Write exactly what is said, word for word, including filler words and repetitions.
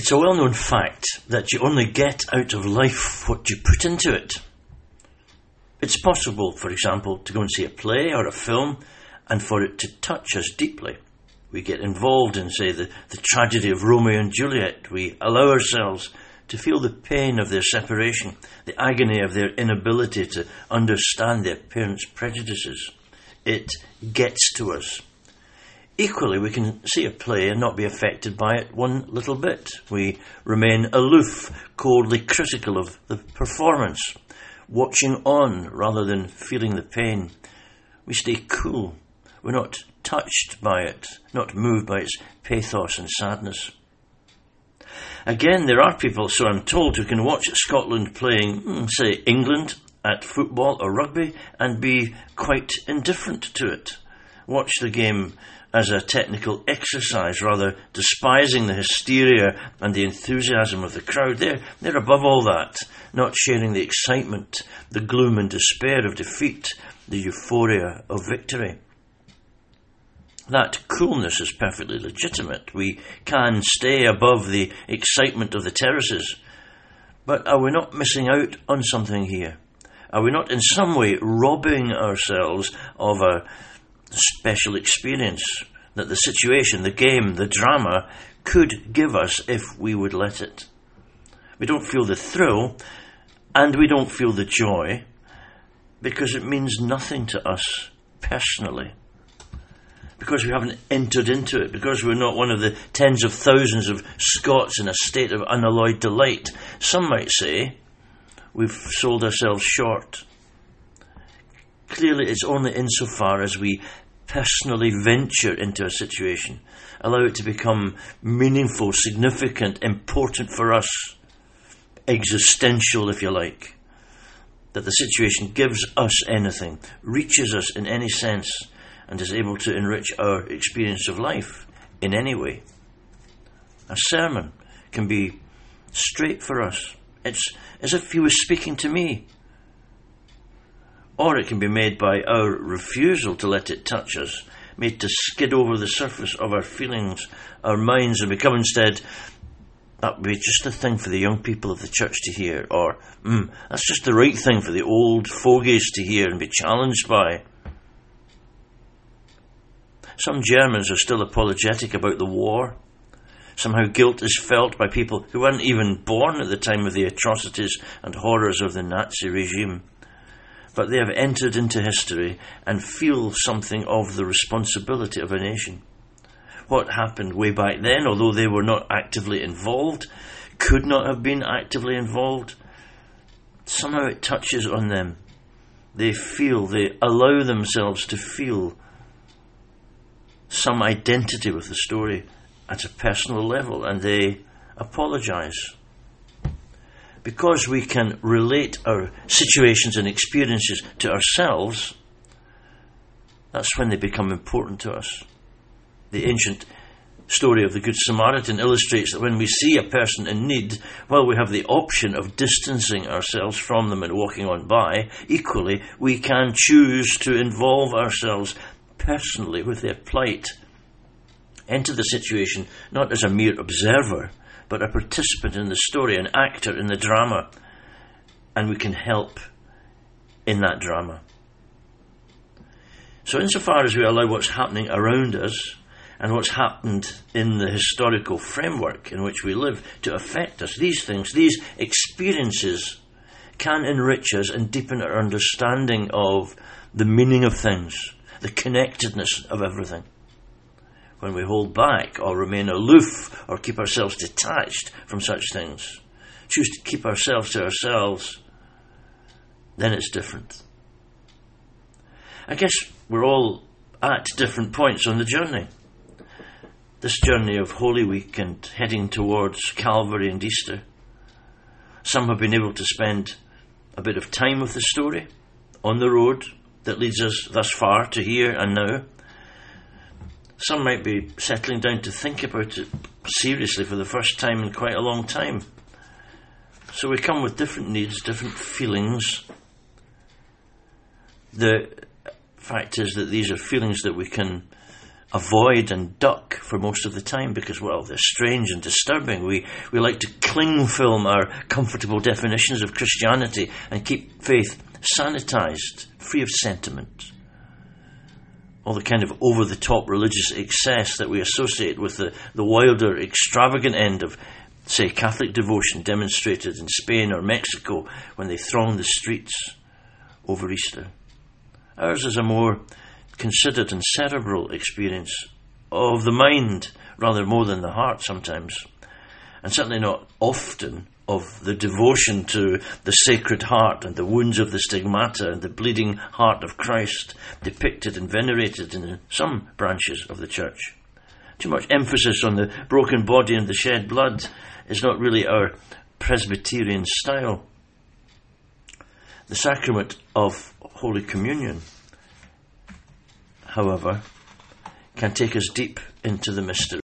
It's a well-known fact that you only get out of life what you put into it. It's possible, for example, to go and see a play or a film and for it to touch us deeply. We get involved in, say, the, the tragedy of Romeo and Juliet. We allow ourselves to feel the pain of their separation, the agony of their inability to understand their parents' prejudices. It gets to us. Equally, we can see a play and not be affected by it one little bit. We remain aloof, coldly critical of the performance, watching on rather than feeling the pain. We stay cool. We're not touched by it, not moved by its pathos and sadness. Again, there are people, so I'm told, who can watch Scotland playing, say, England at football or rugby and be quite indifferent to it. Watch the game as a technical exercise, rather despising the hysteria and the enthusiasm of the crowd. They're, they're above all that, not sharing the excitement, the gloom and despair of defeat, the euphoria of victory. That coolness is perfectly legitimate. We can stay above the excitement of the terraces. But are we not missing out on something here? Are we not in some way robbing ourselves of a special experience that the situation, the game, the drama could give us if we would let it? We don't feel the thrill and we don't feel the joy because it means nothing to us personally. Because we haven't entered into it, because we're not one of the tens of thousands of Scots in a state of unalloyed delight. Some might say we've sold ourselves short. Clearly, it's only insofar as we personally venture into a situation, allow it to become meaningful, significant, important for us, existential, if you like, that the situation gives us anything, reaches us in any sense, and is able to enrich our experience of life in any way. A sermon can be straight for us. It's as if he was speaking to me. Or it can be made by our refusal to let it touch us, made to skid over the surface of our feelings, our minds, and become instead, that would be just the thing for the young people of the church to hear, or, mm, that's just the right thing for the old fogies to hear and be challenged by. Some Germans are still apologetic about the war. Somehow guilt is felt by people who weren't even born at the time of the atrocities and horrors of the Nazi regime. But they have entered into history and feel something of the responsibility of a nation. What happened way back then, although they were not actively involved, could not have been actively involved, somehow it touches on them. They feel, they allow themselves to feel some identity with the story at a personal level, and they apologise. Because we can relate our situations and experiences to ourselves, that's when they become important to us. The ancient story of the Good Samaritan illustrates that when we see a person in need, while we have the option of distancing ourselves from them and walking on by, equally we can choose to involve ourselves personally with their plight, enter the situation not as a mere observer, but a participant in the story, an actor in the drama, and we can help in that drama. So insofar as we allow what's happening around us and what's happened in the historical framework in which we live to affect us, these things, these experiences can enrich us and deepen our understanding of the meaning of things, the connectedness of everything. When we hold back or remain aloof or keep ourselves detached from such things, choose to keep ourselves to ourselves, then it's different. I guess we're all at different points on the journey. This journey of Holy Week and heading towards Calvary and Easter. Some have been able to spend a bit of time with the story on the road that leads us thus far to here and now. Some might be settling down to think about it seriously for the first time in quite a long time. So we come with different needs, different feelings. The fact is that these are feelings that we can avoid and duck for most of the time because, well, they're strange and disturbing. We, we like to cling film our comfortable definitions of Christianity and keep faith sanitized, free of sentiment. All the kind of over-the-top religious excess that we associate with the, the wilder, extravagant end of, say, Catholic devotion demonstrated in Spain or Mexico when they thronged the streets over Easter. Ours is a more considered and cerebral experience of the mind, rather more than the heart sometimes, and certainly not often of the devotion to the Sacred Heart and the wounds of the stigmata and the bleeding heart of Christ depicted and venerated in some branches of the Church. Too much emphasis on the broken body and the shed blood is not really our Presbyterian style. The sacrament of Holy Communion, however, can take us deep into the mystery.